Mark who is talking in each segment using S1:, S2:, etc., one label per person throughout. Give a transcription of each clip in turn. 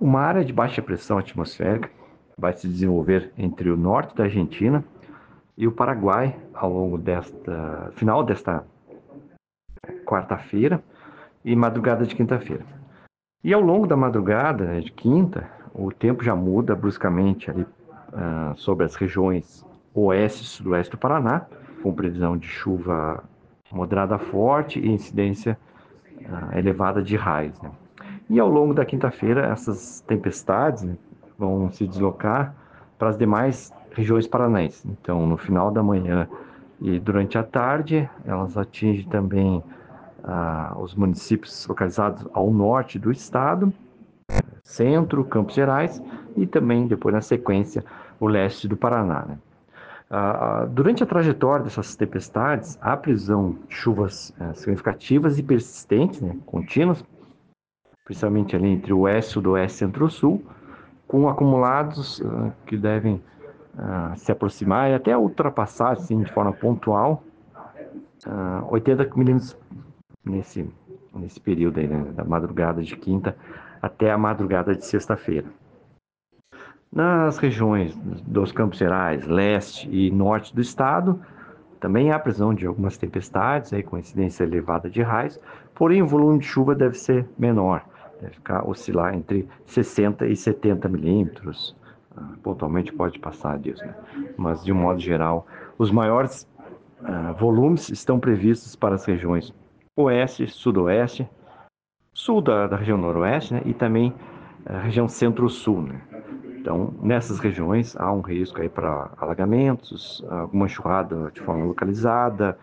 S1: Uma área de baixa pressão atmosférica vai se desenvolver entre o norte da Argentina e o Paraguai ao longo final desta quarta-feira e madrugada de quinta-feira. E ao longo da madrugada de quinta, o tempo já muda bruscamente ali sobre as regiões oeste e sudoeste do Paraná, com previsão de chuva moderada forte e incidência elevada de raios, né? E ao longo da quinta-feira, essas tempestades, né, vão se deslocar para as demais regiões paranaenses. Então, no final da manhã e durante a tarde, elas atingem também os municípios localizados ao norte do estado, centro, Campos Gerais e também, depois na sequência, o leste do Paraná, né? Durante a trajetória dessas tempestades, há previsão de chuvas significativas e persistentes, né, contínuas, principalmente ali entre o oeste, sudoeste, centro-sul, com acumulados que devem se aproximar e até ultrapassar, assim, de forma pontual, 80 milímetros nesse período aí, né, da madrugada de quinta até a madrugada de sexta-feira. Nas regiões dos Campos Gerais, leste e norte do estado, também há previsão de algumas tempestades, aí, com incidência elevada de raios, porém o volume de chuva deve ser menor, deve oscilar entre 60 e 70 milímetros, pontualmente pode passar disso, né? Mas de um modo geral, os maiores volumes estão previstos para as regiões oeste, sudoeste, sul da região noroeste, né? E também a região centro-sul, né? Então, nessas regiões há um risco aí para alagamentos, alguma enxurrada de forma localizada,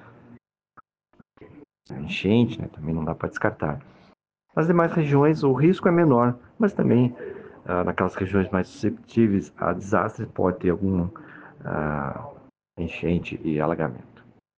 S1: enchente, né? Também não dá para descartar. Nas demais regiões o risco é menor, mas também naquelas regiões mais susceptíveis a desastres pode ter algum enchente e alagamento.